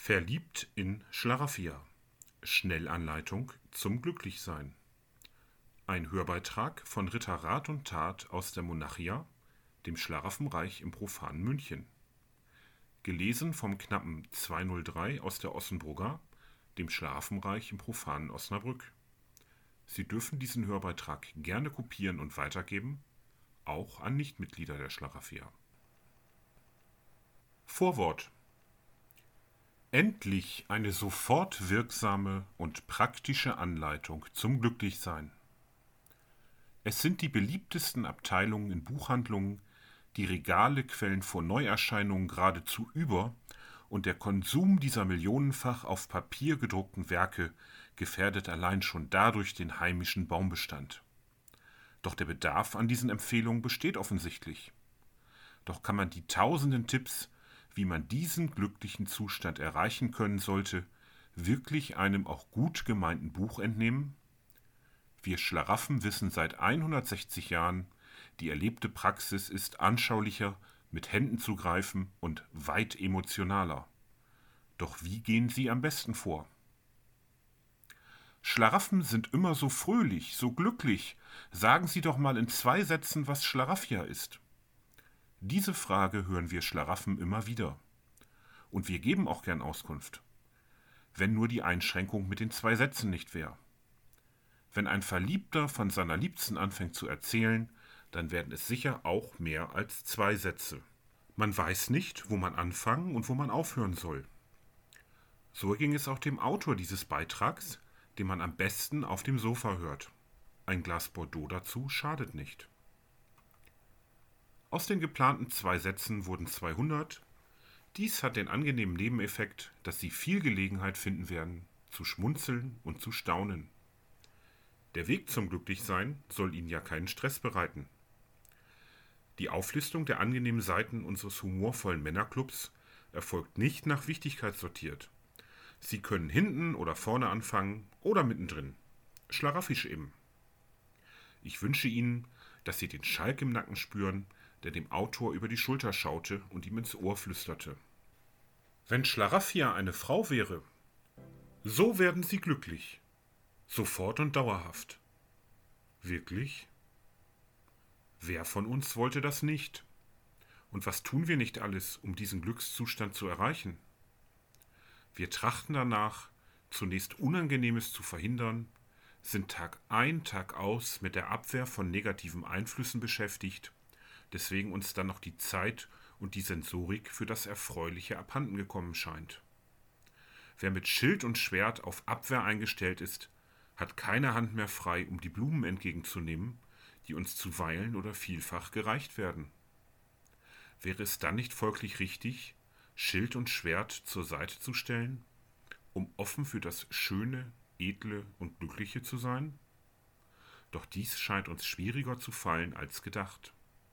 Verliebt in Schlaraffia. Schnellanleitung zum Glücklichsein. Ein Hörbeitrag von Ritter Rat und Tat aus der Monarchia, dem Schlaraffenreich im profanen München. Gelesen vom knappen 203 aus der Ossenbrugger, dem Schlaraffenreich im profanen Osnabrück. Sie dürfen diesen Hörbeitrag gerne kopieren und weitergeben, auch an Nichtmitglieder der Schlaraffia. Vorwort. Endlich eine sofort wirksame und praktische Anleitung zum Glücklichsein. Es sind die beliebtesten Abteilungen in Buchhandlungen, die Regale quellen vor Neuerscheinungen geradezu über und der Konsum dieser millionenfach auf Papier gedruckten Werke gefährdet allein schon dadurch den heimischen Baumbestand. Doch der Bedarf an diesen Empfehlungen besteht offensichtlich. Doch kann man die tausenden Tipps, wie man diesen glücklichen Zustand erreichen können sollte, wirklich einem auch gut gemeinten Buch entnehmen? Wir Schlaraffen wissen seit 160 Jahren, die erlebte Praxis ist anschaulicher, mit Händen zu greifen und weit emotionaler. Doch wie gehen Sie am besten vor? Schlaraffen sind immer so fröhlich, so glücklich. Sagen Sie doch mal in 2 Sätzen, was Schlaraffia ist. Diese Frage hören wir Schlaraffen immer wieder. Und wir geben auch gern Auskunft. Wenn nur die Einschränkung mit den 2 Sätzen nicht wäre. Wenn ein Verliebter von seiner Liebsten anfängt zu erzählen, dann werden es sicher auch mehr als 2 Sätze. Man weiß nicht, wo man anfangen und wo man aufhören soll. So ging es auch dem Autor dieses Beitrags, den man am besten auf dem Sofa hört. Ein Glas Bordeaux dazu schadet nicht. Aus den geplanten 2 Sätzen wurden 200. Dies hat den angenehmen Nebeneffekt, dass Sie viel Gelegenheit finden werden, zu schmunzeln und zu staunen. Der Weg zum Glücklichsein soll Ihnen ja keinen Stress bereiten. Die Auflistung der angenehmen Seiten unseres humorvollen Männerclubs erfolgt nicht nach Wichtigkeit sortiert. Sie können hinten oder vorne anfangen oder mittendrin. Schlarafisch eben. Ich wünsche Ihnen, dass Sie den Schalk im Nacken spüren, der dem Autor über die Schulter schaute und ihm ins Ohr flüsterte. Wenn Schlaraffia eine Frau wäre, so werden Sie glücklich. Sofort und dauerhaft. Wirklich? Wer von uns wollte das nicht? Und was tun wir nicht alles, um diesen Glückszustand zu erreichen? Wir trachten danach, zunächst Unangenehmes zu verhindern, sind Tag ein, Tag aus mit der Abwehr von negativen Einflüssen beschäftigt, deswegen uns dann noch die Zeit und die Sensorik für das Erfreuliche abhanden gekommen scheint. Wer mit Schild und Schwert auf Abwehr eingestellt ist, hat keine Hand mehr frei, um die Blumen entgegenzunehmen, die uns zuweilen oder vielfach gereicht werden. Wäre es dann nicht folglich richtig, Schild und Schwert zur Seite zu stellen, um offen für das Schöne, Edle und Glückliche zu sein? Doch dies scheint uns schwieriger zu fallen als gedacht.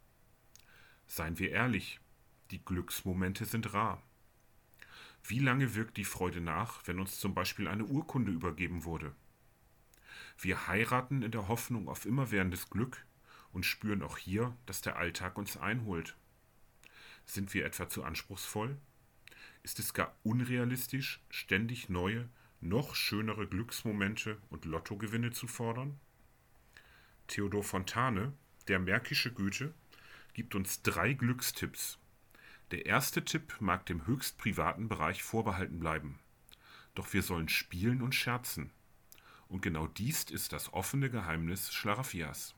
Seien wir ehrlich, die Glücksmomente sind rar. Wie lange wirkt die Freude nach, wenn uns zum Beispiel eine Urkunde übergeben wurde? Wir heiraten in der Hoffnung auf immerwährendes Glück und spüren auch hier, dass der Alltag uns einholt. Sind wir etwa zu anspruchsvoll? Ist es gar unrealistisch, ständig neue, noch schönere Glücksmomente und Lottogewinne zu fordern? Theodor Fontane, der märkische Goethe, gibt uns 3 Glückstipps. Der erste Tipp mag dem höchst privaten Bereich vorbehalten bleiben. Doch wir sollen spielen und scherzen. Und genau dies ist das offene Geheimnis Schlarafias.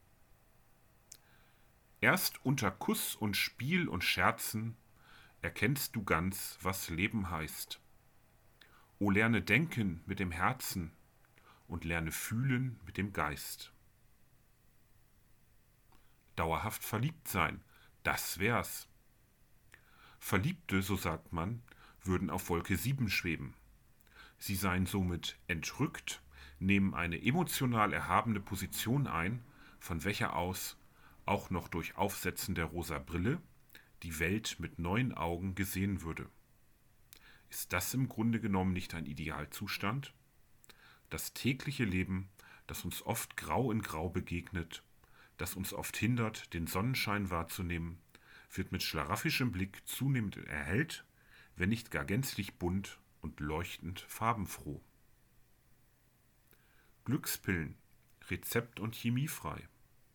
Erst unter Kuss und Spiel und Scherzen erkennst du ganz, was Leben heißt. O lerne denken mit dem Herzen und lerne fühlen mit dem Geist. Dauerhaft verliebt sein, das wär's. Verliebte, so sagt man, würden auf Wolke 7 schweben. Sie seien somit entrückt, nehmen eine emotional erhabene Position ein, von welcher aus, auch noch durch Aufsetzen der rosa Brille, die Welt mit neuen Augen gesehen würde. Ist das im Grunde genommen nicht ein Idealzustand? Das tägliche Leben, das uns oft grau in grau begegnet, das uns oft hindert, den Sonnenschein wahrzunehmen, wird mit schlarafischem Blick zunehmend erhellt, wenn nicht gar gänzlich bunt und leuchtend farbenfroh. Glückspillen, rezept- und chemiefrei.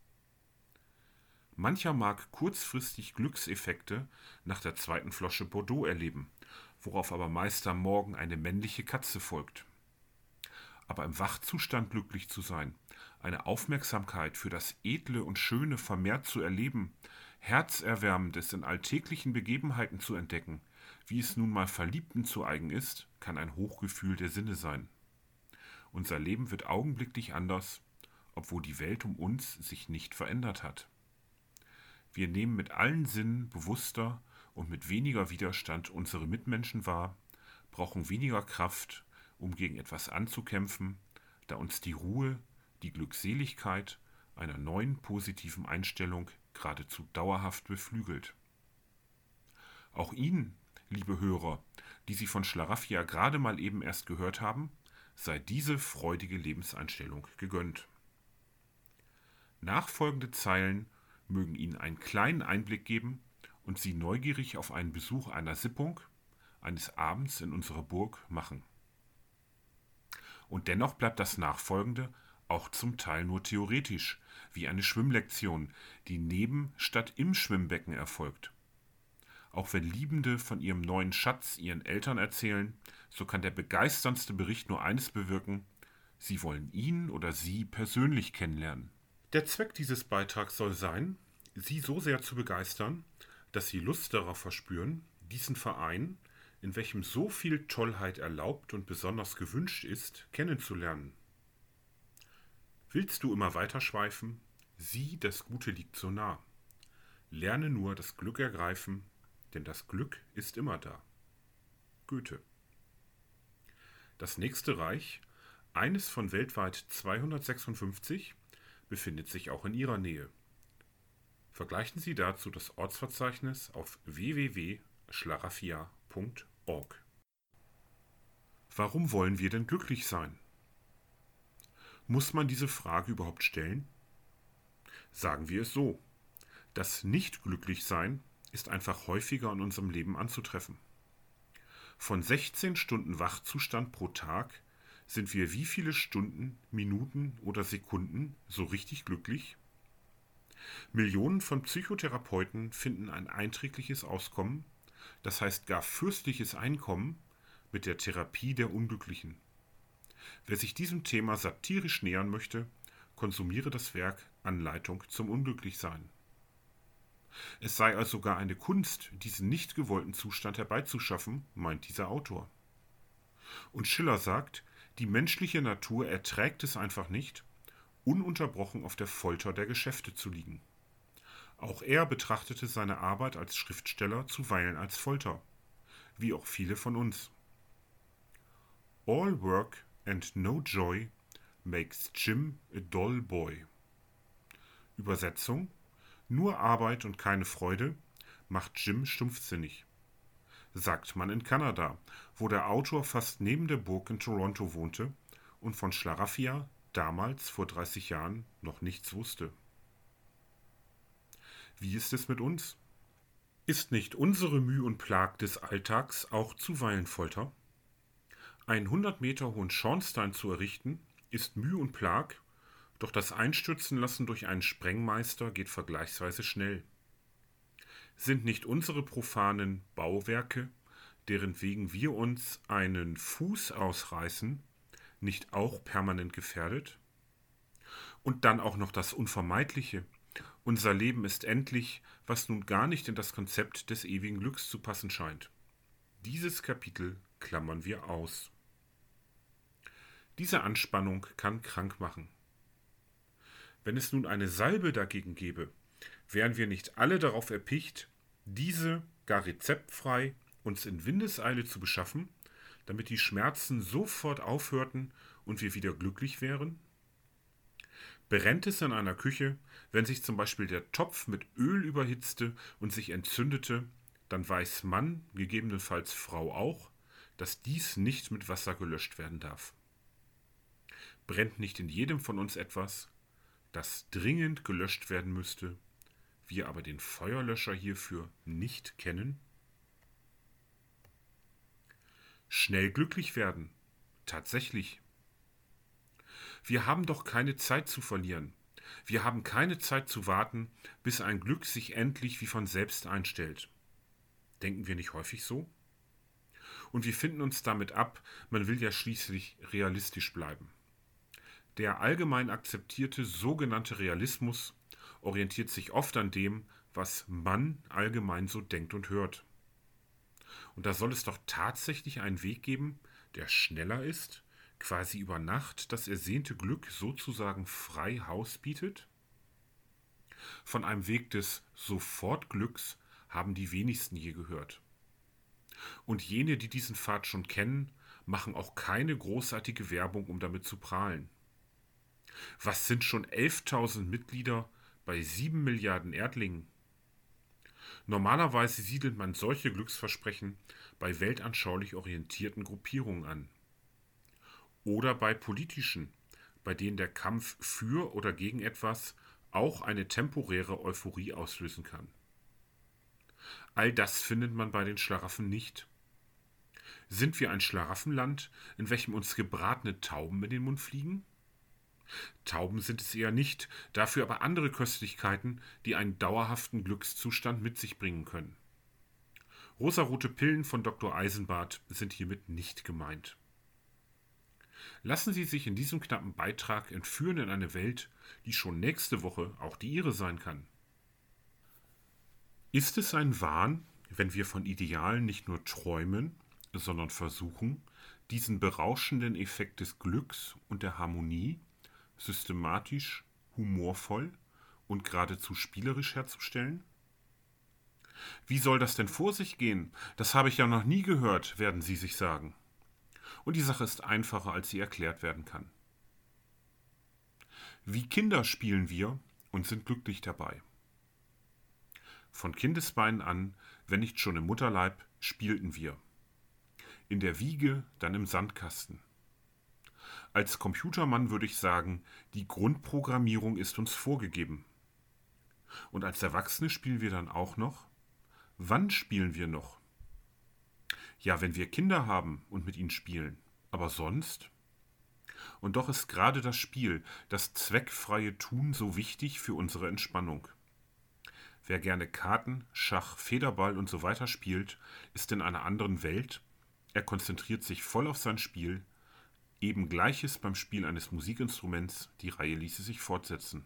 Mancher mag kurzfristig Glückseffekte nach der zweiten Flasche Bordeaux erleben, worauf aber meist am Morgen eine männliche Katze folgt. Aber im Wachzustand glücklich zu sein, eine Aufmerksamkeit für das Edle und Schöne vermehrt zu erleben, Herzerwärmendes in alltäglichen Begebenheiten zu entdecken, wie es nun mal Verliebten zu eigen ist, kann ein Hochgefühl der Sinne sein. Unser Leben wird augenblicklich anders, obwohl die Welt um uns sich nicht verändert hat. Wir nehmen mit allen Sinnen bewusster und mit weniger Widerstand unsere Mitmenschen wahr, brauchen weniger Kraft, um gegen etwas anzukämpfen, da uns die Ruhe, die Glückseligkeit einer neuen positiven Einstellung geradezu dauerhaft beflügelt. Auch Ihnen, liebe Hörer, die Sie von Schlaraffia gerade mal eben erst gehört haben, sei diese freudige Lebenseinstellung gegönnt. Nachfolgende Zeilen mögen Ihnen einen kleinen Einblick geben und Sie neugierig auf einen Besuch einer Sippung, eines Abends in unserer Burg machen. Und dennoch bleibt das Nachfolgende auch zum Teil nur theoretisch, wie eine Schwimmlektion, die neben statt im Schwimmbecken erfolgt. Auch wenn Liebende von ihrem neuen Schatz ihren Eltern erzählen, so kann der begeisterndste Bericht nur eines bewirken: Sie wollen ihn oder sie persönlich kennenlernen. Der Zweck dieses Beitrags soll sein, Sie so sehr zu begeistern, dass Sie Lust darauf verspüren, diesen Verein, in welchem so viel Tollheit erlaubt und besonders gewünscht ist, kennenzulernen. Willst du immer weiterschweifen? Sieh, das Gute liegt so nah. Lerne nur das Glück ergreifen, denn das Glück ist immer da. Goethe. Das nächste Reich, eines von weltweit 256, befindet sich auch in Ihrer Nähe. Vergleichen Sie dazu das Ortsverzeichnis auf www.schlaraffia.org. Warum wollen wir denn glücklich sein? Muss man diese Frage überhaupt stellen? Sagen wir es so: Das Nicht-Glücklich-Sein ist einfach häufiger in unserem Leben anzutreffen. Von 16 Stunden Wachzustand pro Tag sind wir wie viele Stunden, Minuten oder Sekunden so richtig glücklich? Millionen von Psychotherapeuten finden ein einträgliches Auskommen, das heißt gar fürstliches Einkommen, mit der Therapie der Unglücklichen. Wer sich diesem Thema satirisch nähern möchte, konsumiere das Werk Anleitung zum Unglücklichsein. Es sei also sogar eine Kunst, diesen nicht gewollten Zustand herbeizuschaffen, meint dieser Autor. Und Schiller sagt, die menschliche Natur erträgt es einfach nicht, ununterbrochen auf der Folter der Geschäfte zu liegen. Auch er betrachtete seine Arbeit als Schriftsteller zuweilen als Folter, wie auch viele von uns. All work and no joy makes Jim a dull boy. Übersetzung: Nur Arbeit und keine Freude macht Jim stumpfsinnig. Sagt man in Kanada, wo der Autor fast neben der Burg in Toronto wohnte und von Schlaraffia damals vor 30 Jahren noch nichts wusste. Wie ist es mit uns? Ist nicht unsere Müh und Plag des Alltags auch zuweilen Folter? Einen 100 Meter hohen Schornstein zu errichten, ist Müh und Plag, doch das Einstürzen lassen durch einen Sprengmeister geht vergleichsweise schnell. Sind nicht unsere profanen Bauwerke, deren wegen wir uns einen Fuß ausreißen, nicht auch permanent gefährdet? Und dann auch noch das Unvermeidliche: Unser Leben ist endlich, was nun gar nicht in das Konzept des ewigen Glücks zu passen scheint. Dieses Kapitel klammern wir aus. Diese Anspannung kann krank machen. Wenn es nun eine Salbe dagegen gäbe, wären wir nicht alle darauf erpicht, diese gar rezeptfrei uns in Windeseile zu beschaffen, damit die Schmerzen sofort aufhörten und wir wieder glücklich wären? Brennt es in einer Küche, wenn sich zum Beispiel der Topf mit Öl überhitzte und sich entzündete, dann weiß Mann, gegebenenfalls Frau auch, dass dies nicht mit Wasser gelöscht werden darf. Brennt nicht in jedem von uns etwas, das dringend gelöscht werden müsste, wir aber den Feuerlöscher hierfür nicht kennen? Schnell glücklich werden. Tatsächlich. Wir haben doch keine Zeit zu verlieren. Wir haben keine Zeit zu warten, bis ein Glück sich endlich wie von selbst einstellt. Denken wir nicht häufig so? Und wir finden uns damit ab, man will ja schließlich realistisch bleiben. Der allgemein akzeptierte sogenannte Realismus orientiert sich oft an dem, was man allgemein so denkt und hört. Und da soll es doch tatsächlich einen Weg geben, der schneller ist, quasi über Nacht das ersehnte Glück sozusagen frei Haus bietet? Von einem Weg des Sofortglücks haben die wenigsten je gehört. Und jene, die diesen Pfad schon kennen, machen auch keine großartige Werbung, um damit zu prahlen. Was sind schon 11.000 Mitglieder bei 7 Milliarden Erdlingen? Normalerweise siedelt man solche Glücksversprechen bei weltanschaulich orientierten Gruppierungen an. Oder bei politischen, bei denen der Kampf für oder gegen etwas auch eine temporäre Euphorie auslösen kann. All das findet man bei den Schlaraffen nicht. Sind wir ein Schlaraffenland, in welchem uns gebratene Tauben in den Mund fliegen? Tauben sind es eher nicht, dafür aber andere Köstlichkeiten, die einen dauerhaften Glückszustand mit sich bringen können. Rosarote Pillen von Dr. Eisenbart sind hiermit nicht gemeint. Lassen Sie sich in diesem knappen Beitrag entführen in eine Welt, die schon nächste Woche auch die Ihre sein kann. Ist es ein Wahn, wenn wir von Idealen nicht nur träumen, sondern versuchen, diesen berauschenden Effekt des Glücks und der Harmonie systematisch, humorvoll und geradezu spielerisch herzustellen? Wie soll das denn vor sich gehen? Das habe ich ja noch nie gehört, werden Sie sich sagen. Und die Sache ist einfacher, als sie erklärt werden kann. Wie Kinder spielen wir und sind glücklich dabei. Von Kindesbeinen an, wenn nicht schon im Mutterleib, spielten wir. In der Wiege, dann im Sandkasten. Als Computermann würde ich sagen, die Grundprogrammierung ist uns vorgegeben. Und als Erwachsene spielen wir dann auch noch? Wann spielen wir noch? Ja, wenn wir Kinder haben und mit ihnen spielen. Aber sonst? Und doch ist gerade das Spiel, das zweckfreie Tun so wichtig für unsere Entspannung. Wer gerne Karten, Schach, Federball und so weiter spielt, ist in einer anderen Welt. Er konzentriert sich voll auf sein Spiel. Eben Gleiches beim Spiel eines Musikinstruments, die Reihe ließe sich fortsetzen.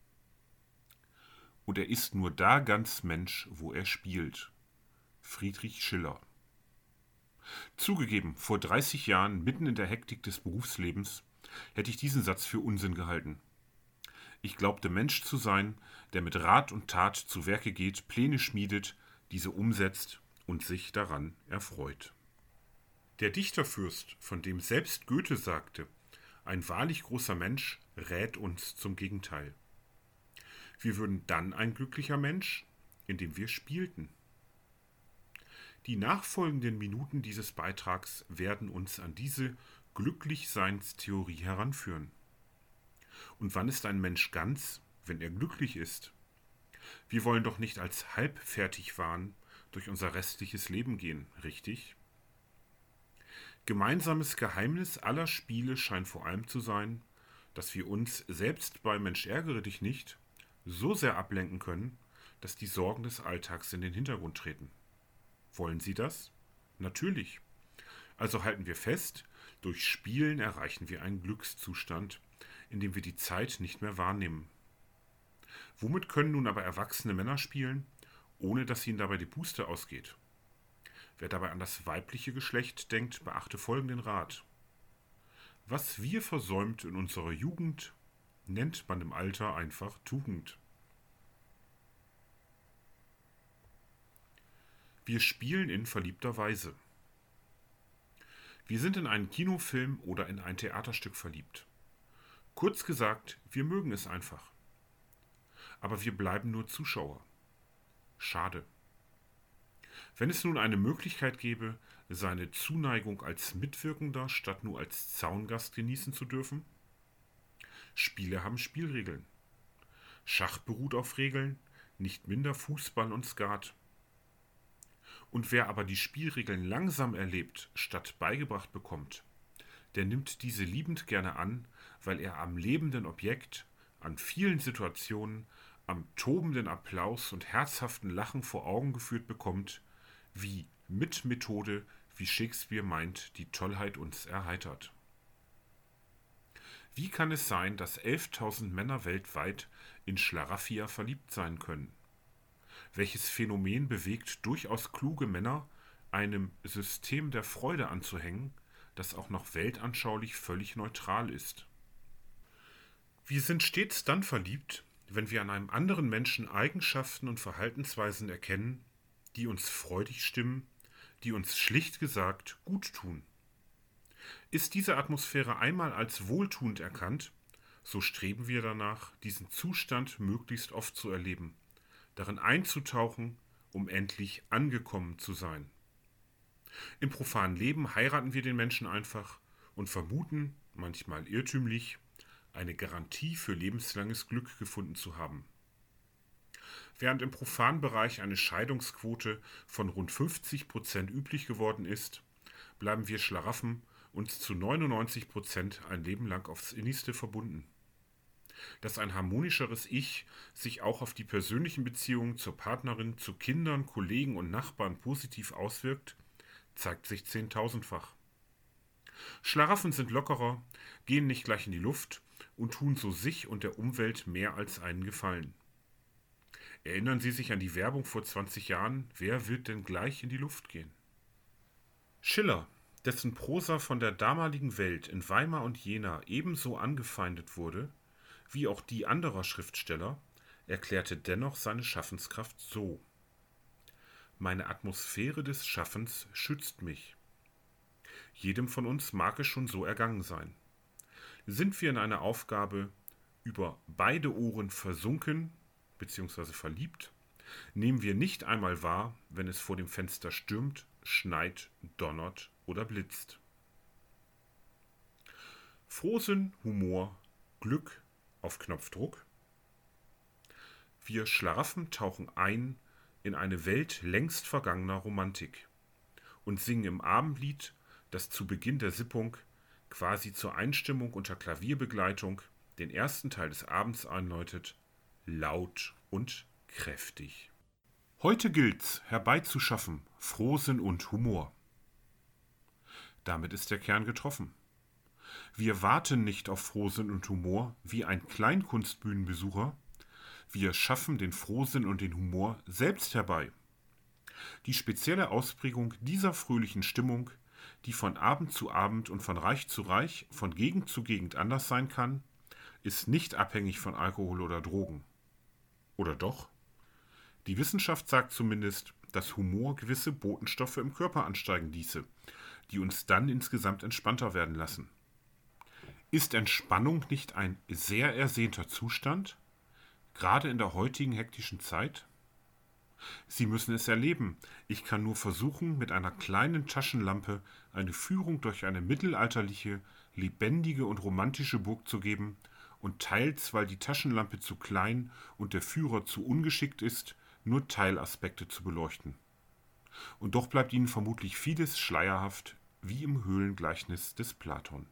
Und er ist nur da ganz Mensch, wo er spielt. Friedrich Schiller. Zugegeben, vor 30 Jahren, mitten in der Hektik des Berufslebens, hätte ich diesen Satz für Unsinn gehalten. Ich glaubte Mensch zu sein, der mit Rat und Tat zu Werke geht, Pläne schmiedet, diese umsetzt und sich daran erfreut. Der Dichterfürst, von dem selbst Goethe sagte, ein wahrlich großer Mensch rät uns zum Gegenteil. Wir würden dann ein glücklicher Mensch, indem wir spielten. Die nachfolgenden Minuten dieses Beitrags werden uns an diese Glücklichseinstheorie heranführen. Und wann ist ein Mensch ganz, wenn er glücklich ist? Wir wollen doch nicht als halbfertig Wahn durch unser restliches Leben gehen, richtig? Gemeinsames Geheimnis aller Spiele scheint vor allem zu sein, dass wir uns, selbst bei Mensch ärgere dich nicht, so sehr ablenken können, dass die Sorgen des Alltags in den Hintergrund treten. Wollen Sie das? Natürlich. Also halten wir fest, durch Spielen erreichen wir einen Glückszustand, in dem wir die Zeit nicht mehr wahrnehmen. Womit können nun aber erwachsene Männer spielen, ohne dass ihnen dabei die Puste ausgeht? Wer dabei an das weibliche Geschlecht denkt, beachte folgenden Rat. Was wir versäumt in unserer Jugend, nennt man im Alter einfach Tugend. Wir spielen in verliebter Weise. Wir sind in einen Kinofilm oder in ein Theaterstück verliebt. Kurz gesagt, wir mögen es einfach. Aber wir bleiben nur Zuschauer. Schade. Wenn es nun eine Möglichkeit gäbe, seine Zuneigung als Mitwirkender statt nur als Zaungast genießen zu dürfen? Spiele haben Spielregeln. Schach beruht auf Regeln, nicht minder Fußball und Skat. Und wer aber die Spielregeln langsam erlebt, statt beigebracht bekommt, der nimmt diese liebend gerne an, weil er am lebenden Objekt, an vielen Situationen, am tobenden Applaus und herzhaften Lachen vor Augen geführt bekommt, wie mit Methode, wie Shakespeare meint, die Tollheit uns erheitert. Wie kann es sein, dass 11.000 Männer weltweit in Schlaraffia verliebt sein können? Welches Phänomen bewegt durchaus kluge Männer, einem System der Freude anzuhängen, das auch noch weltanschaulich völlig neutral ist? Wir sind stets dann verliebt, wenn wir an einem anderen Menschen Eigenschaften und Verhaltensweisen erkennen, die uns freudig stimmen, die uns schlicht gesagt gut tun. Ist diese Atmosphäre einmal als wohltuend erkannt, so streben wir danach, diesen Zustand möglichst oft zu erleben, darin einzutauchen, um endlich angekommen zu sein. Im profanen Leben heiraten wir den Menschen einfach und vermuten, manchmal irrtümlich, eine Garantie für lebenslanges Glück gefunden zu haben. Während im profanen Bereich eine Scheidungsquote von rund 50% üblich geworden ist, bleiben wir Schlaraffen uns zu 99% ein Leben lang aufs Innigste verbunden. Dass ein harmonischeres Ich sich auch auf die persönlichen Beziehungen zur Partnerin, zu Kindern, Kollegen und Nachbarn positiv auswirkt, zeigt sich 10.000-fach. Schlaraffen sind lockerer, gehen nicht gleich in die Luft und tun so sich und der Umwelt mehr als einen Gefallen. Erinnern Sie sich an die Werbung vor 20 Jahren, wer wird denn gleich in die Luft gehen? Schiller, dessen Prosa von der damaligen Welt in Weimar und Jena ebenso angefeindet wurde, wie auch die anderer Schriftsteller, erklärte dennoch seine Schaffenskraft so: Meine Atmosphäre des Schaffens schützt mich. Jedem von uns mag es schon so ergangen sein. Sind wir in eine Aufgabe über beide Ohren versunken bzw. verliebt, nehmen wir nicht einmal wahr, wenn es vor dem Fenster stürmt, schneit, donnert oder blitzt. Frohsinn, Humor, Glück auf Knopfdruck. Wir Schlaraffen tauchen ein in eine Welt längst vergangener Romantik und singen im Abendlied, das zu Beginn der Sippung quasi zur Einstimmung unter Klavierbegleitung den ersten Teil des Abends einläutet, laut und kräftig. Heute gilt's, herbeizuschaffen, Frohsinn und Humor. Damit ist der Kern getroffen. Wir warten nicht auf Frohsinn und Humor wie ein Kleinkunstbühnenbesucher, wir schaffen den Frohsinn und den Humor selbst herbei. Die spezielle Ausprägung dieser fröhlichen Stimmung, die von Abend zu Abend und von Reich zu Reich, von Gegend zu Gegend anders sein kann, ist nicht abhängig von Alkohol oder Drogen. Oder doch? Die Wissenschaft sagt zumindest, dass Humor gewisse Botenstoffe im Körper ansteigen ließe, die uns dann insgesamt entspannter werden lassen. Ist Entspannung nicht ein sehr ersehnter Zustand, gerade in der heutigen hektischen Zeit? Sie müssen es erleben. Ich kann nur versuchen, mit einer kleinen Taschenlampe eine Führung durch eine mittelalterliche, lebendige und romantische Burg zu geben und teils, weil die Taschenlampe zu klein und der Führer zu ungeschickt ist, nur Teilaspekte zu beleuchten. Und doch bleibt Ihnen vermutlich vieles schleierhaft, wie im Höhlengleichnis des Platon.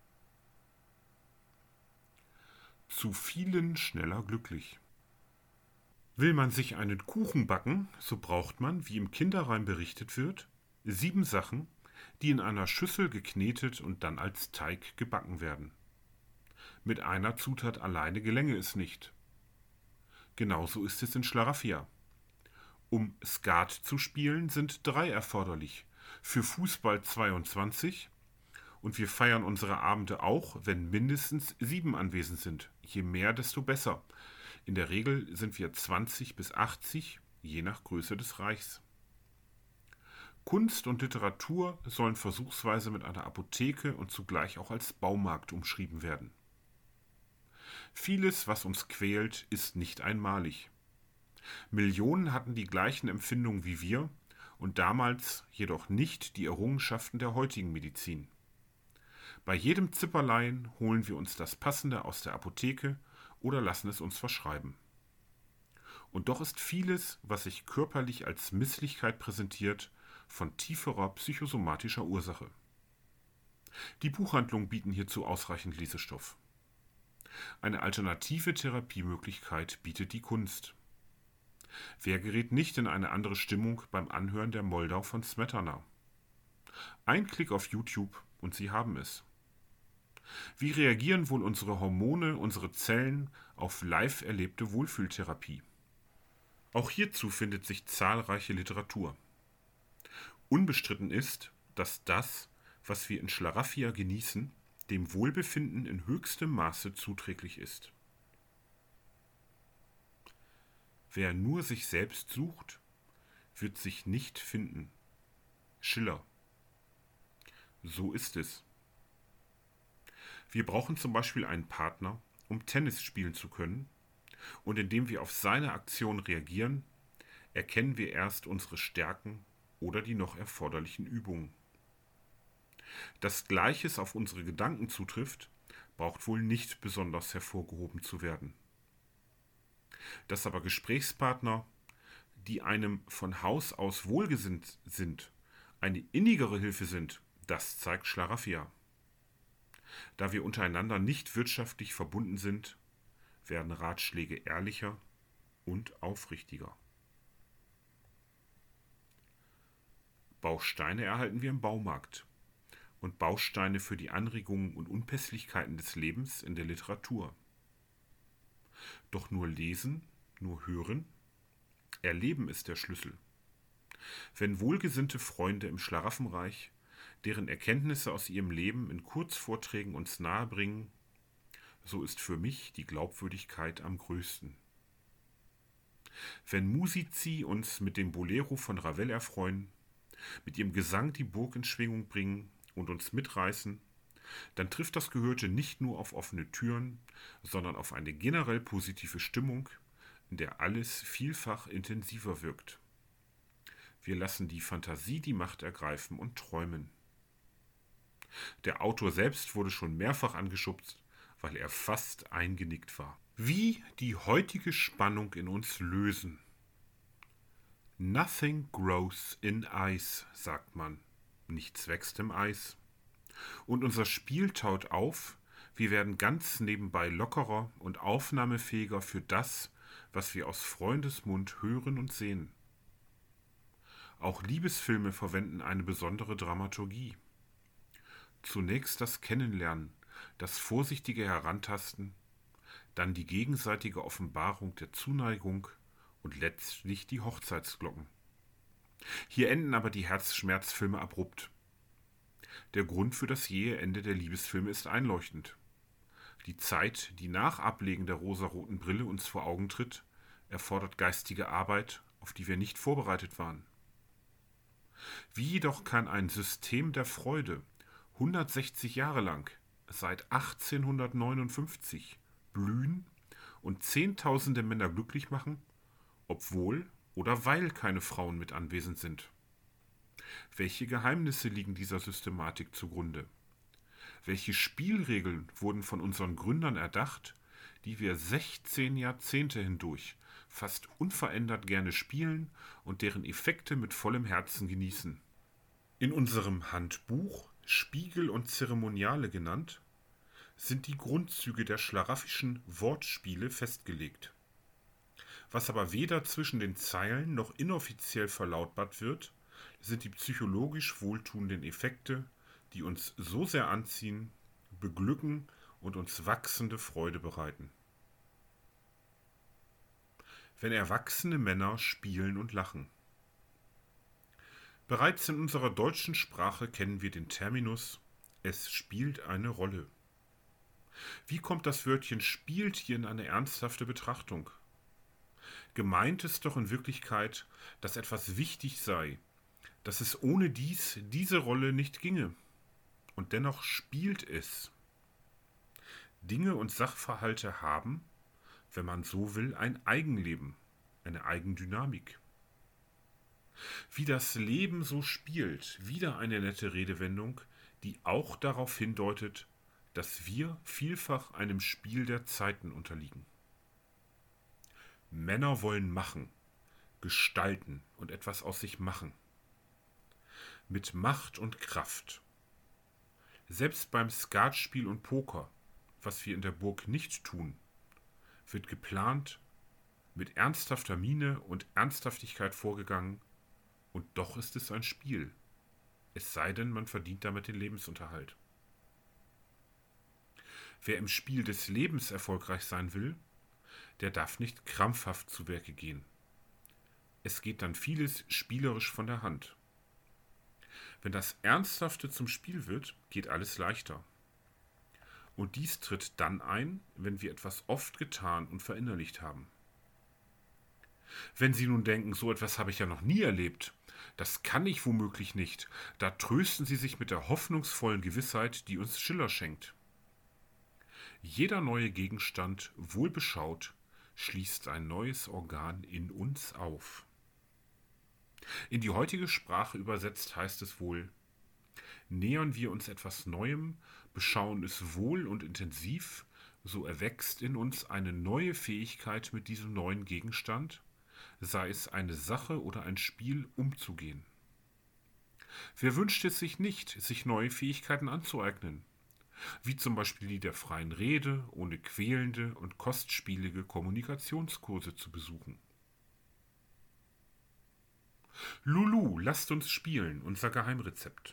Zu vielen schneller glücklich. Will man sich einen Kuchen backen, so braucht man, wie im Kinderreim berichtet wird, 7 Sachen, die in einer Schüssel geknetet und dann als Teig gebacken werden. Mit einer Zutat alleine gelänge es nicht. Genauso ist es in Schlaraffia. Um Skat zu spielen, sind 3 erforderlich, für Fußball 22, und wir feiern unsere Abende auch, wenn mindestens 7 anwesend sind. Je mehr, desto besser. In der Regel sind wir 20 bis 80, je nach Größe des Reichs. Kunst und Literatur sollen versuchsweise mit einer Apotheke und zugleich auch als Baumarkt umschrieben werden. Vieles, was uns quält, ist nicht einmalig. Millionen hatten die gleichen Empfindungen wie wir und damals jedoch nicht die Errungenschaften der heutigen Medizin. Bei jedem Zipperlein holen wir uns das Passende aus der Apotheke oder lassen es uns verschreiben. Und doch ist vieles, was sich körperlich als Misslichkeit präsentiert, von tieferer psychosomatischer Ursache. Die Buchhandlungen bieten hierzu ausreichend Lesestoff. Eine alternative Therapiemöglichkeit bietet die Kunst. Wer gerät nicht in eine andere Stimmung beim Anhören der Moldau von Smetana? Ein Klick auf YouTube und Sie haben es. Wie reagieren wohl unsere Hormone, unsere Zellen auf live erlebte Wohlfühltherapie? Auch hierzu findet sich zahlreiche Literatur. Unbestritten ist, dass das, was wir in Schlaraffia genießen, dem Wohlbefinden in höchstem Maße zuträglich ist. Wer nur sich selbst sucht, wird sich nicht finden. Schiller. So ist es. Wir brauchen zum Beispiel einen Partner, um Tennis spielen zu können, und indem wir auf seine Aktion reagieren, erkennen wir erst unsere Stärken oder die noch erforderlichen Übungen. Dass Gleiches auf unsere Gedanken zutrifft, braucht wohl nicht besonders hervorgehoben zu werden. Dass aber Gesprächspartner, die einem von Haus aus wohlgesinnt sind, eine innigere Hilfe sind, das zeigt Schlaraffia. Da wir untereinander nicht wirtschaftlich verbunden sind, werden Ratschläge ehrlicher und aufrichtiger. Bausteine erhalten wir im Baumarkt und Bausteine für die Anregungen und Unpässlichkeiten des Lebens in der Literatur. Doch nur lesen, nur hören, erleben ist der Schlüssel. Wenn wohlgesinnte Freunde im Schlaraffenreich, deren Erkenntnisse aus ihrem Leben in Kurzvorträgen uns nahebringen, so ist für mich die Glaubwürdigkeit am größten. Wenn Musici uns mit dem Bolero von Ravel erfreuen, mit ihrem Gesang die Burg in Schwingung bringen und uns mitreißen, dann trifft das Gehörte nicht nur auf offene Türen, sondern auf eine generell positive Stimmung, in der alles vielfach intensiver wirkt. Wir lassen die Fantasie die Macht ergreifen und träumen. Der Autor selbst wurde schon mehrfach angeschubst, weil er fast eingenickt war. Wie die heutige Spannung in uns lösen. Nothing grows in ice, sagt man. Nichts wächst im Eis. Und unser Spiel taut auf, wir werden ganz nebenbei lockerer und aufnahmefähiger für das, was wir aus Freundesmund hören und sehen. Auch Liebesfilme verwenden eine besondere Dramaturgie. Zunächst das Kennenlernen, das vorsichtige Herantasten, dann die gegenseitige Offenbarung der Zuneigung und letztlich die Hochzeitsglocken. Hier enden aber die Herzschmerzfilme abrupt. Der Grund für das jähe Ende der Liebesfilme ist einleuchtend. Die Zeit, die nach Ablegen der rosaroten Brille uns vor Augen tritt, erfordert geistige Arbeit, auf die wir nicht vorbereitet waren. Wie jedoch kann ein System der Freude 160 Jahre lang, seit 1859, blühen und Zehntausende Männer glücklich machen, obwohl oder weil keine Frauen mit anwesend sind? Welche Geheimnisse liegen dieser Systematik zugrunde? Welche Spielregeln wurden von unseren Gründern erdacht, die wir 16 Jahrzehnte hindurch fast unverändert gerne spielen und deren Effekte mit vollem Herzen genießen? In unserem Handbuch, Spiegel und Zeremoniale genannt, sind die Grundzüge der schlaraffischen Wortspiele festgelegt. Was aber weder zwischen den Zeilen noch inoffiziell verlautbart wird, sind die psychologisch wohltuenden Effekte, die uns so sehr anziehen, beglücken und uns wachsende Freude bereiten. Wenn erwachsene Männer spielen und lachen. Bereits in unserer deutschen Sprache kennen wir den Terminus „es spielt eine Rolle“. Wie kommt das Wörtchen „spielt“ hier in eine ernsthafte Betrachtung? Gemeint ist doch in Wirklichkeit, dass etwas wichtig sei, dass es ohne diese Rolle nicht ginge. Und dennoch spielt es. Dinge und Sachverhalte haben, wenn man so will, ein Eigenleben, eine Eigendynamik. Wie das Leben so spielt, wieder eine nette Redewendung, die auch darauf hindeutet, dass wir vielfach einem Spiel der Zeiten unterliegen. Männer wollen machen, gestalten und etwas aus sich machen. mit Macht und Kraft. Selbst beim Skatspiel und Poker, was wir in der Burg nicht tun, wird geplant, mit ernsthafter Miene und Ernsthaftigkeit vorgegangen, und doch ist es ein Spiel. Es sei denn, man verdient damit den Lebensunterhalt. Wer im Spiel des Lebens erfolgreich sein will, der darf nicht krampfhaft zu Werke gehen. Es geht dann vieles spielerisch von der Hand. Wenn das Ernsthafte zum Spiel wird, geht alles leichter. Und dies tritt dann ein, wenn wir etwas oft getan und verinnerlicht haben. Wenn Sie nun denken, so etwas habe ich ja noch nie erlebt, das kann ich womöglich nicht, da trösten Sie sich mit der hoffnungsvollen Gewissheit, die uns Schiller schenkt. Jeder neue Gegenstand, wohl beschaut, schließt ein neues Organ in uns auf. In die heutige Sprache übersetzt heißt es wohl: Nähern wir uns etwas Neuem, beschauen es wohl und intensiv, so erwächst in uns eine neue Fähigkeit, mit diesem neuen Gegenstand, sei es eine Sache oder ein Spiel, umzugehen. Wer wünscht es sich nicht, sich neue Fähigkeiten anzueignen, wie zum Beispiel die der freien Rede, ohne quälende und kostspielige Kommunikationskurse zu besuchen? Lulu, lasst uns spielen, unser Geheimrezept.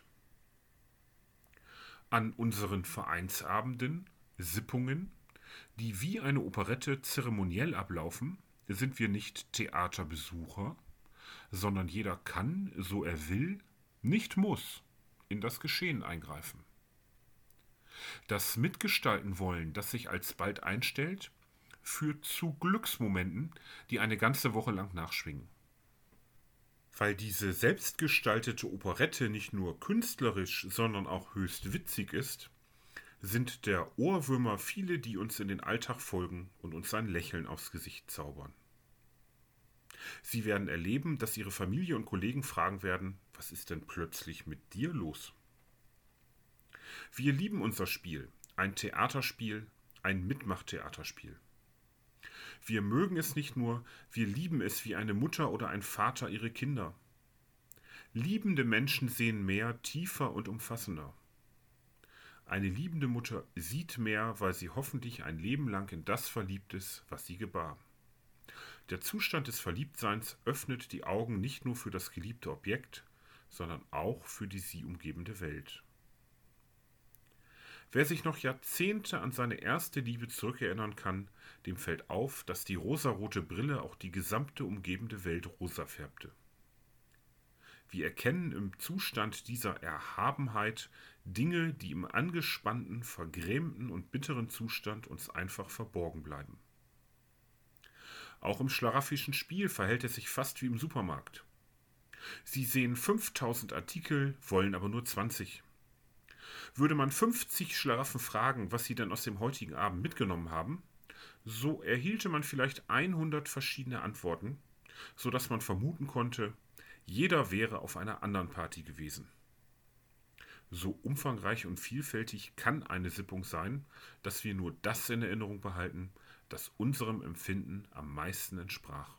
An unseren Vereinsabenden, Sippungen, die wie eine Operette zeremoniell ablaufen, sind wir nicht Theaterbesucher, sondern jeder kann, so er will, nicht muss, in das Geschehen eingreifen. Das Mitgestalten wollen, das sich alsbald einstellt, führt zu Glücksmomenten, die eine ganze Woche lang nachschwingen. Weil diese selbstgestaltete Operette nicht nur künstlerisch, sondern auch höchst witzig ist, sind der Ohrwürmer viele, die uns in den Alltag folgen und uns ein Lächeln aufs Gesicht zaubern. Sie werden erleben, dass ihre Familie und Kollegen fragen werden: Was ist denn plötzlich mit dir los? Wir lieben unser Spiel, ein Theaterspiel, ein Mitmachtheaterspiel. Wir mögen es nicht nur, wir lieben es wie eine Mutter oder ein Vater ihre Kinder. Liebende Menschen sehen mehr, tiefer und umfassender. Eine liebende Mutter sieht mehr, weil sie hoffentlich ein Leben lang in das verliebt ist, was sie gebar. Der Zustand des Verliebtseins öffnet die Augen nicht nur für das geliebte Objekt, sondern auch für die sie umgebende Welt. Wer sich noch Jahrzehnte an seine erste Liebe zurückerinnern kann, dem fällt auf, dass die rosarote Brille auch die gesamte umgebende Welt rosa färbte. Wir erkennen im Zustand dieser Erhabenheit Dinge, die im angespannten, vergrämten und bitteren Zustand uns einfach verborgen bleiben. Auch im schlaraffischen Spiel verhält es sich fast wie im Supermarkt. Sie sehen 5000 Artikel, wollen aber nur 20. Würde man 50 Schlaraffen fragen, was sie denn aus dem heutigen Abend mitgenommen haben, so erhielte man vielleicht 100 verschiedene Antworten, sodass man vermuten konnte, jeder wäre auf einer anderen Party gewesen. So umfangreich und vielfältig kann eine Sippung sein, dass wir nur das in Erinnerung behalten, das unserem Empfinden am meisten entsprach.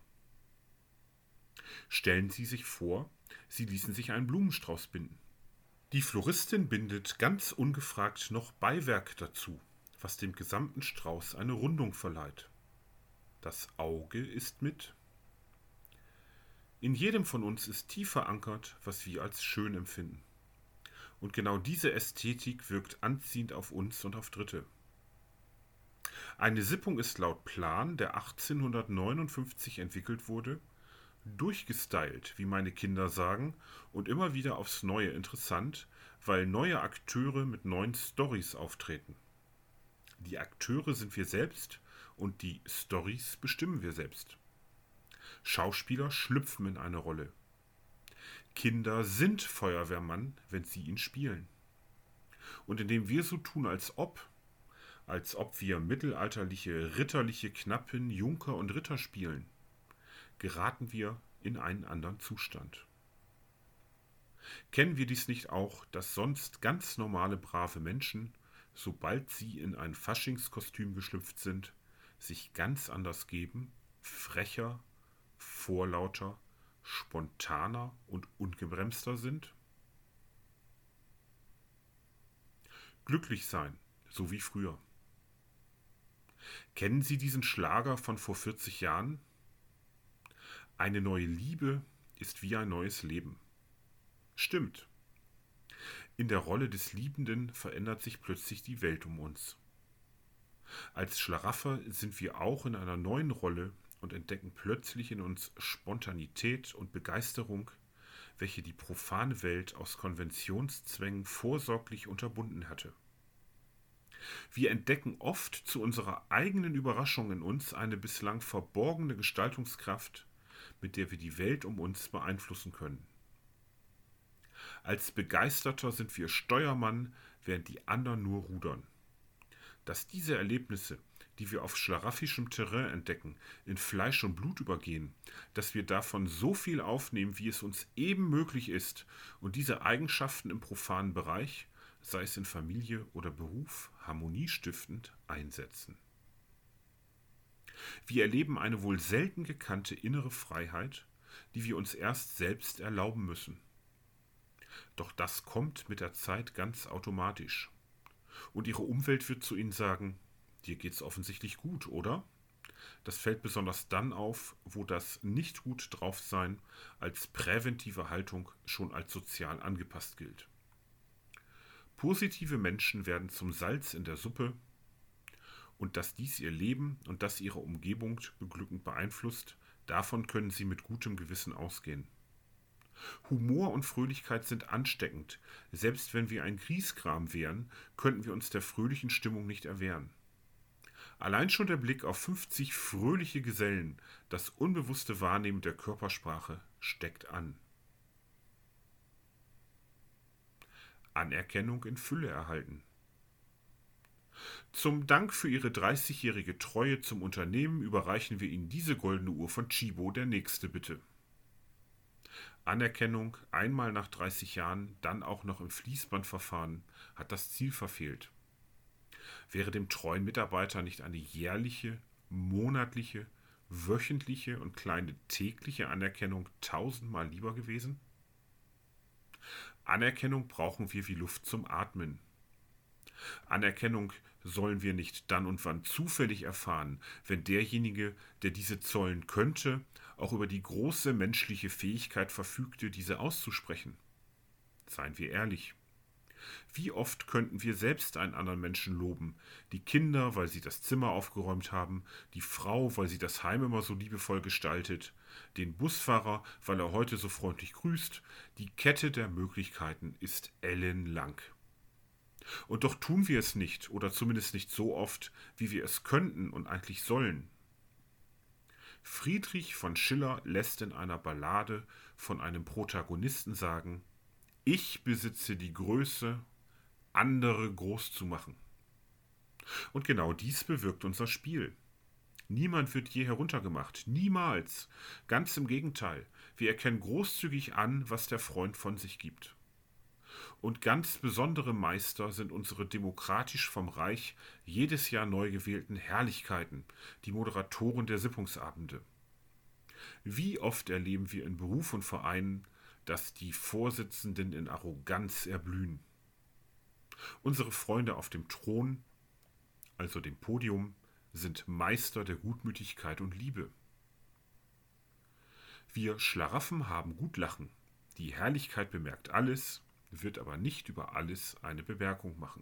Stellen Sie sich vor, Sie ließen sich einen Blumenstrauß binden. Die Floristin bindet ganz ungefragt noch Beiwerk dazu, was dem gesamten Strauß eine Rundung verleiht. Das Auge ist mit. In jedem von uns ist tief verankert, was wir als schön empfinden. Und genau diese Ästhetik wirkt anziehend auf uns und auf Dritte. Eine Sippung ist laut Plan, der 1859 entwickelt wurde, durchgestylt, wie meine Kinder sagen, und immer wieder aufs Neue interessant, weil neue Akteure mit neuen Storys auftreten. Die Akteure sind wir selbst und die Storys bestimmen wir selbst. Schauspieler schlüpfen in eine Rolle. Kinder sind Feuerwehrmann, wenn sie ihn spielen. Und indem wir so tun, als ob wir mittelalterliche, ritterliche Knappen, Junker und Ritter spielen, geraten wir in einen anderen Zustand. Kennen wir dies nicht auch, dass sonst ganz normale, brave Menschen, sobald sie in ein Faschingskostüm geschlüpft sind, sich ganz anders geben, frecher, vorlauter, spontaner und ungebremster sind? glücklich sein, so wie früher. Kennen Sie diesen Schlager von vor 40 Jahren? Eine neue Liebe ist wie ein neues Leben. Stimmt. In der Rolle des Liebenden verändert sich plötzlich die Welt um uns. Als Schlarafffer sind wir auch in einer neuen Rolle und entdecken plötzlich in uns Spontanität und Begeisterung, welche die profane Welt aus Konventionszwängen vorsorglich unterbunden hatte. Wir entdecken oft zu unserer eigenen Überraschung in uns eine bislang verborgene Gestaltungskraft, mit der wir die Welt um uns beeinflussen können. Als Begeisterter sind wir Steuermann, während die anderen nur rudern. Dass diese Erlebnisse, die wir auf schlaraffische Terrain entdecken, in Fleisch und Blut übergehen, dass wir davon so viel aufnehmen, wie es uns eben möglich ist, und diese Eigenschaften im profanen Bereich, sei es in Familie oder Beruf, harmoniestiftend einsetzen. Wir erleben eine wohl selten gekannte innere Freiheit, die wir uns erst selbst erlauben müssen. Doch das kommt mit der Zeit ganz automatisch. Und Ihre Umwelt wird zu Ihnen sagen, dir geht's offensichtlich gut, oder? Das fällt besonders dann auf, wo das Nicht-Gut-Draufsein als präventive Haltung schon als sozial angepasst gilt. Positive Menschen werden zum Salz in der Suppe, und dass dies ihr Leben und das ihre Umgebung beglückend beeinflusst, davon können sie mit gutem Gewissen ausgehen. Humor und Fröhlichkeit sind ansteckend. Selbst wenn wir ein Griesgram wären, könnten wir uns der fröhlichen Stimmung nicht erwehren. Allein schon der Blick auf 50 fröhliche Gesellen, das unbewusste Wahrnehmen der Körpersprache, steckt an. Anerkennung in Fülle erhalten. Zum Dank für Ihre 30-jährige Treue zum Unternehmen überreichen wir Ihnen diese goldene Uhr von Tchibo, der nächste bitte. Anerkennung einmal nach 30 Jahren, dann auch noch im Fließbandverfahren, hat das Ziel verfehlt. Wäre dem treuen Mitarbeiter nicht eine jährliche, monatliche, wöchentliche und kleine tägliche Anerkennung tausendmal lieber gewesen? Anerkennung brauchen wir wie Luft zum Atmen. Anerkennung sollen wir nicht dann und wann zufällig erfahren, wenn derjenige, der diese zollen könnte, auch über die große menschliche Fähigkeit verfügte, diese auszusprechen. Seien wir ehrlich. Wie oft könnten wir selbst einen anderen Menschen loben, die Kinder, weil sie das Zimmer aufgeräumt haben, die Frau, weil sie das Heim immer so liebevoll gestaltet, den Busfahrer, weil er heute so freundlich grüßt, die Kette der Möglichkeiten ist ellenlang. Und doch tun wir es nicht, oder zumindest nicht so oft, wie wir es könnten und eigentlich sollen. Friedrich von Schiller lässt in einer Ballade von einem Protagonisten sagen: Ich besitze die Größe, andere groß zu machen. Und genau dies bewirkt unser Spiel. Niemand wird je heruntergemacht, niemals. Ganz im Gegenteil, wir erkennen großzügig an, was der Freund von sich gibt. Und ganz besondere Meister sind unsere demokratisch vom Reich jedes Jahr neu gewählten Herrlichkeiten, die Moderatoren der Sippungsabende. Wie oft erleben wir in Beruf und Vereinen, dass die Vorsitzenden in Arroganz erblühen. Unsere Freunde auf dem Thron, also dem Podium, sind Meister der Gutmütigkeit und Liebe. Wir Schlaraffen haben gut Lachen. Die Herrlichkeit bemerkt alles, wird aber nicht über alles eine Bemerkung machen.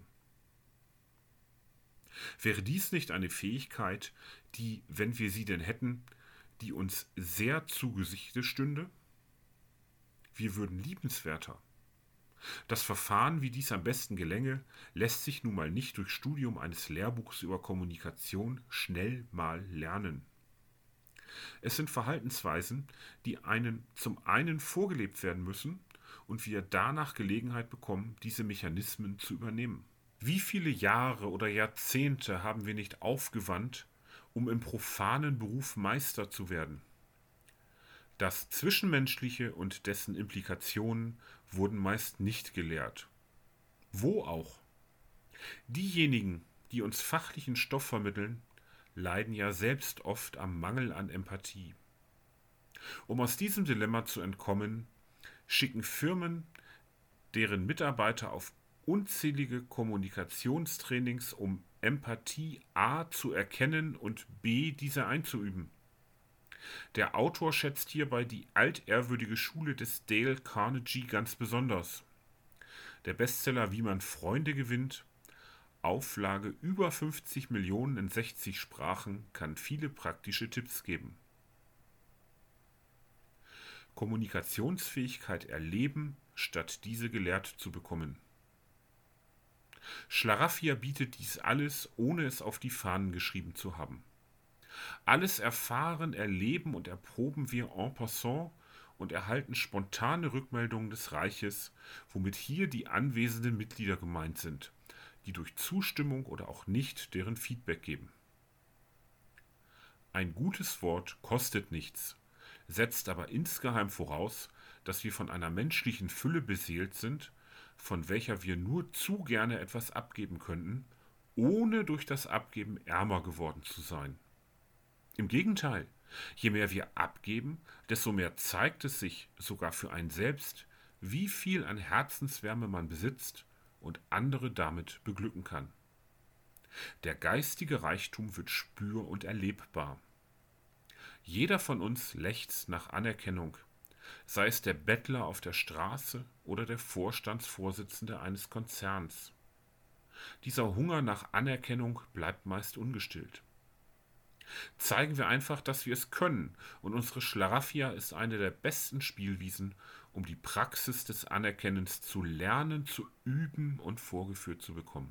Wäre dies nicht eine Fähigkeit, die, wenn wir sie denn hätten, die uns sehr zu Gesichte stünde? Wir würden liebenswerter. Das Verfahren, wie dies am besten gelänge, lässt sich nun mal nicht durch Studium eines Lehrbuchs über Kommunikation schnell mal lernen. Es sind Verhaltensweisen, die zum einen vorgelebt werden müssen und wir danach Gelegenheit bekommen, diese Mechanismen zu übernehmen. Wie viele Jahre oder Jahrzehnte haben wir nicht aufgewandt, um im profanen Beruf Meister zu werden? Das Zwischenmenschliche und dessen Implikationen wurden meist nicht gelehrt. Wo auch? Diejenigen, die uns fachlichen Stoff vermitteln, leiden ja selbst oft am Mangel an Empathie. Um aus diesem Dilemma zu entkommen, schicken Firmen deren Mitarbeiter auf unzählige Kommunikationstrainings, um Empathie A zu erkennen und B diese einzuüben. Der Autor schätzt hierbei die altehrwürdige Schule des Dale Carnegie ganz besonders. Der Bestseller Wie man Freunde gewinnt, Auflage über 50 Millionen in 60 Sprachen, kann viele praktische Tipps geben. Kommunikationsfähigkeit erleben, statt diese gelehrt zu bekommen. Schlaraffia bietet dies alles, ohne es auf die Fahnen geschrieben zu haben. Alles erfahren, erleben und erproben wir en passant und erhalten spontane Rückmeldungen des Reiches, womit hier die anwesenden Mitglieder gemeint sind, die durch Zustimmung oder auch nicht deren Feedback geben. Ein gutes Wort kostet nichts, setzt aber insgeheim voraus, dass wir von einer menschlichen Fülle beseelt sind, von welcher wir nur zu gerne etwas abgeben könnten, ohne durch das Abgeben ärmer geworden zu sein. Im Gegenteil, je mehr wir abgeben, desto mehr zeigt es sich sogar für einen selbst, wie viel an Herzenswärme man besitzt und andere damit beglücken kann. Der geistige Reichtum wird spür- und erlebbar. Jeder von uns lechzt nach Anerkennung, sei es der Bettler auf der Straße oder der Vorstandsvorsitzende eines Konzerns. Dieser Hunger nach Anerkennung bleibt meist ungestillt. Zeigen wir einfach, dass wir es können, und unsere Schlaraffia ist eine der besten Spielwiesen, um die Praxis des Anerkennens zu lernen, zu üben und vorgeführt zu bekommen.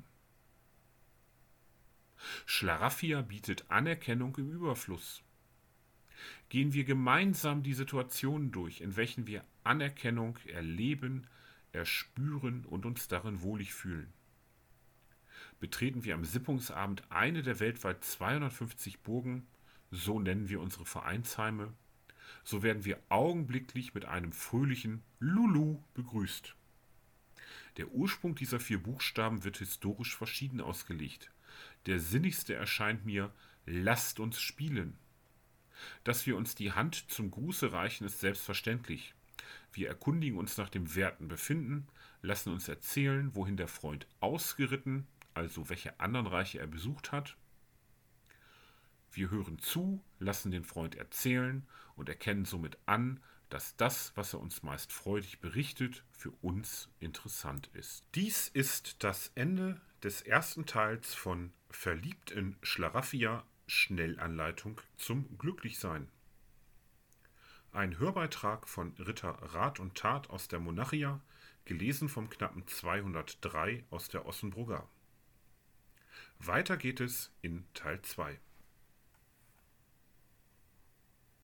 Schlaraffia bietet Anerkennung im Überfluss. Gehen wir gemeinsam die Situationen durch, in welchen wir Anerkennung erleben, erspüren und uns darin wohlig fühlen. Betreten wir am Sippungsabend eine der weltweit 250 Burgen, so nennen wir unsere Vereinsheime, so werden wir augenblicklich mit einem fröhlichen Lulu begrüßt. Der Ursprung dieser 4 Buchstaben wird historisch verschieden ausgelegt. Der sinnigste erscheint mir: Lasst uns spielen. Dass wir uns die Hand zum Gruße reichen, ist selbstverständlich. Wir erkundigen uns nach dem werten Befinden, lassen uns erzählen, wohin der Freund ausgeritten, also welche anderen Reiche er besucht hat. Wir hören zu, lassen den Freund erzählen und erkennen somit an, dass das, was er uns meist freudig berichtet, für uns interessant ist. Dies ist das Ende des ersten Teils von Verliebt in Schlaraffia, Schnellanleitung zum Glücklichsein. Ein Hörbeitrag von Ritter Rat und Tat aus der Monarchia, gelesen vom knappen 203 aus der Ossenbrugger. Weiter geht es in Teil 2.